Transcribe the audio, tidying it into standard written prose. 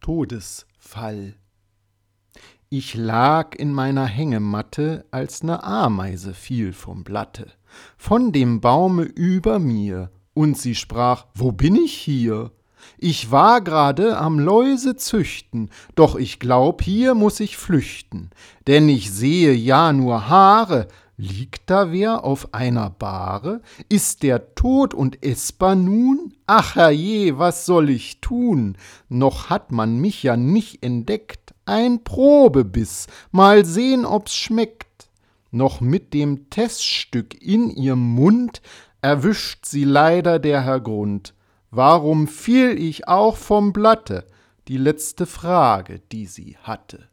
Todesfall. Ich lag in meiner Hängematte, als ne Ameise fiel vom Blatte, von dem Baume über mir, und sie sprach: Wo bin ich hier? Ich war grade am Läuse züchten, doch ich glaub, hier muß ich flüchten, denn ich sehe ja nur Haare. Liegt da wer auf einer Bahre? Ist der tot und essbar nun? Ach herrje, was soll ich tun? Noch hat man mich ja nicht entdeckt. Ein Probebiss, mal sehn, ob's schmeckt. Noch mit dem Teststück in ihrem Mund erwischt sie leider der Herr Grund. Warum fiel ich auch vom Blatte? Die letzte Frage, die sie hatte.